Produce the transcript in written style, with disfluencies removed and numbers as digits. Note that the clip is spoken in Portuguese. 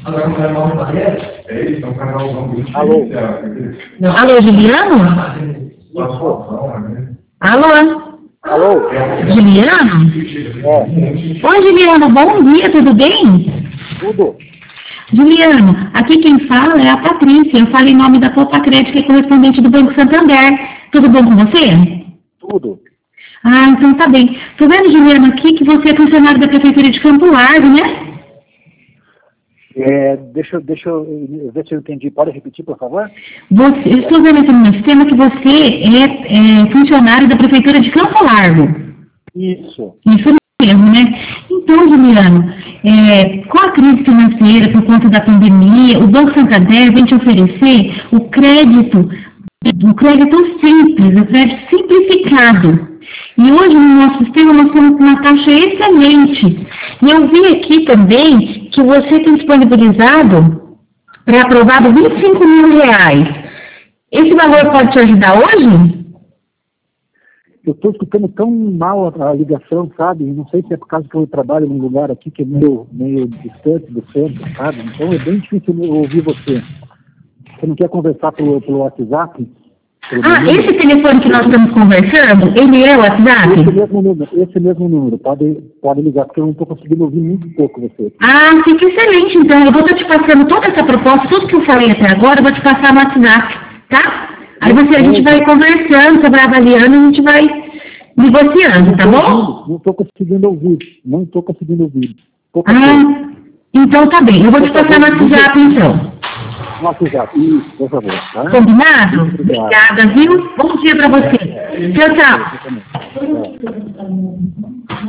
Agora o canal não aparece? É isso, é um canal muito Alô? Alô, Juliano? Alô? Alô? Juliano? Oi, Juliano, bom dia, tudo bem? Tudo? Juliano, aqui quem fala é a Patrícia, eu falo em nome da Copa Crédito, que é correspondente do Banco Santander. Tudo bom com você? Tudo. Ah, então tá bem. Tô vendo, Juliano, aqui que você é funcionário da Prefeitura de Campo Largo, né? Deixa eu ver se eu entendi. Pode repetir, por favor? Eu estou vendo aqui no meu sistema que você é funcionário da Prefeitura de Campo Largo. Isso. Isso mesmo, né? Então, Juliano, com a crise financeira por conta da pandemia, o Banco Santander vem te oferecer o crédito simples, o crédito simplificado. E hoje no nosso sistema nós temos uma taxa excelente. E eu vi aqui também que você tem disponibilizado para aprovado R$ 25.000. Esse valor pode te ajudar hoje? Eu estou escutando tão mal a ligação, sabe? Não sei se é por causa que eu trabalho num lugar aqui que é meio distante do centro, sabe? Então é bem difícil ouvir você. Você não quer conversar pelo WhatsApp? Esse telefone que nós estamos conversando, ele é o WhatsApp? Esse mesmo número. Pode ligar, porque eu não estou conseguindo ouvir muito pouco você. Fica excelente. Então, eu vou estar te passando toda essa proposta, tudo que eu falei até agora, eu vou te passar no WhatsApp, tá? Aí a gente vai conversando, sobre avaliando, a gente vai negociando, tá bom? Não estou conseguindo ouvir. Então tá bem. Eu vou te passar no WhatsApp, então. No WhatsApp, isso, por favor. Tá? Combinado? Obrigada, viu? Bom dia pra você. Tchau, tchau.